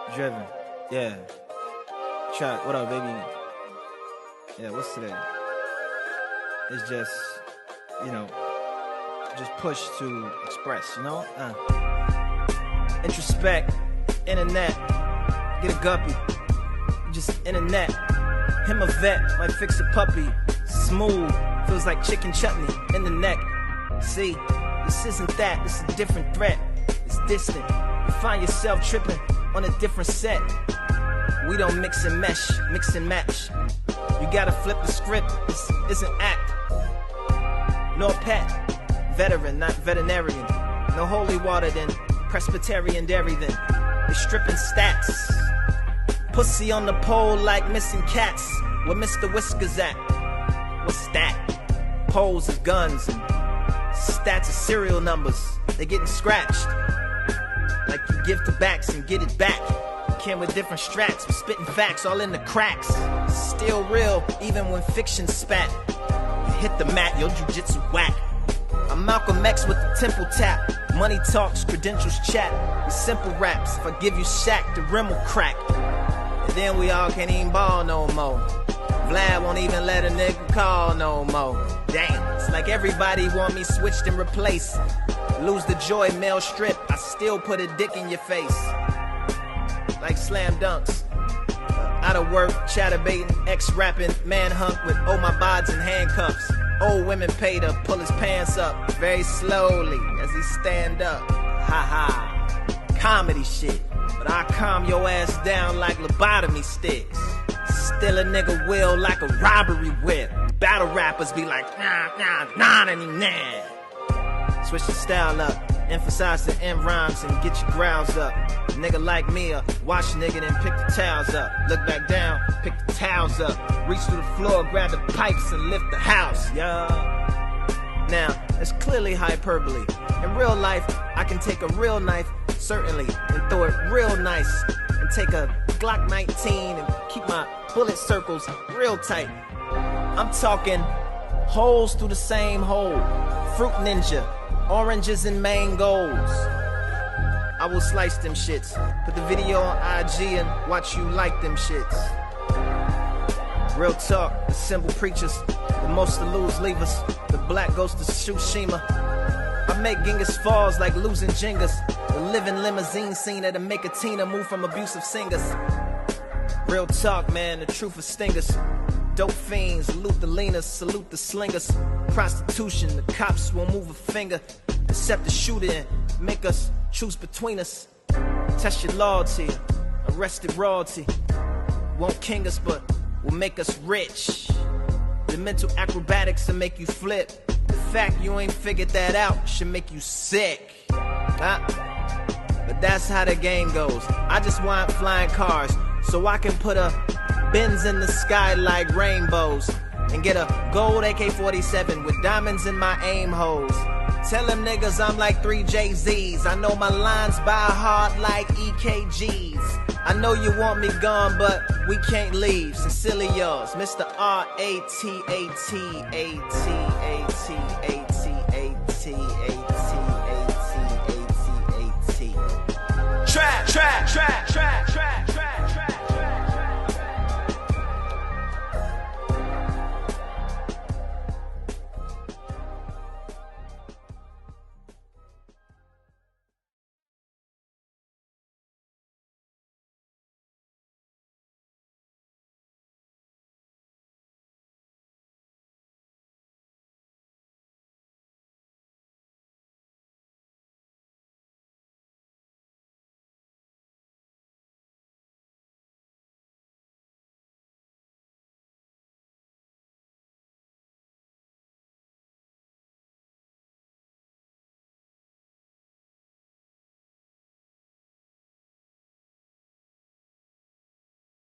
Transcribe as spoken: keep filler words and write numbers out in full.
Driven. Yeah. Track. What up, baby? Yeah, what's today? It's just, you know, just push to express, you know? Uh. Introspect. Internet. Get a guppy. Just internet. Him a vet. Might fix a puppy. Smooth. Feels like chicken chutney in the neck. See, this isn't that. This is a different threat. It's distant. You find yourself tripping on a different set. We don't mix and mesh, mix and match. You gotta flip the script, this isn't act. Nor pet, veteran, not veterinarian. No holy water then, Presbyterian dairy then. They stripping stats. Pussy on the pole like missing cats. Where Mister Whiskers at? What's that? Poles is guns and stats of serial numbers. They getting scratched. Like you give to backs and get it back. Came with different strats, with spitting facts all in the cracks. Still real, even when fiction spat. You hit the mat, your jujitsu whack. I'm Malcolm X with the temple tap. Money talks, credentials chat. With simple raps, if I give you Shaq, the rim will crack. And then we all can't even ball no more. Vlad won't even let a nigga call no more. Damn, it's like everybody want me switched and replaced. Lose the joy, male strip, I still put a dick in your face. Like slam dunks. Uh, out of work, chatterbaiting, ex-rapping, manhunt with oh my bods and handcuffs. Old women pay to pull his pants up very slowly as he stand up. Ha ha. Comedy shit. But I calm your ass down like lobotomy sticks. Still a nigga will like a robbery whip. Battle rappers be like, nah, nah, nah, nah, nah. Switch the style up. Emphasize the end rhymes and get your growls up. A nigga like me, uh, watch a nigga then pick the towels up. Look back down, pick the towels up. Reach through the floor, grab the pipes and lift the house, yeah. Now, it's clearly hyperbole. In real life, I can take a real knife, certainly, and throw it real nice. And take a Glock nineteen and keep my bullet circles real tight. I'm talking holes through the same hole. Fruit ninja. Oranges and mangoes. I will slice them shits. Put the video on I G and watch you like them shits. Real talk, assemble preachers. The most to lose leave us. The black ghost of Tsushima. I make Genghis Falls like losing Jengas. The living limousine scene that'll make a Tina move from abusive singers. Real talk, man, the truth is stingers. Dope fiends, salute the leaners, salute the slingers. Prostitution, the cops won't move a finger. Except the shooter and make us choose between us. Test your loyalty, arrested royalty. Won't king us, but will make us rich. The mental acrobatics will make you flip. The fact you ain't figured that out should make you sick. Huh? But that's how the game goes. I just want flying cars so I can put a Benz in the sky like rainbows and get a gold A K forty-seven with diamonds in my aim holes. Tell them niggas I'm like three Jay-Z's. I know my lines by heart like E K Gs. I know you want me gone, but we can't leave. Sincerely yours, Mister R A T A T A T A T A T A T A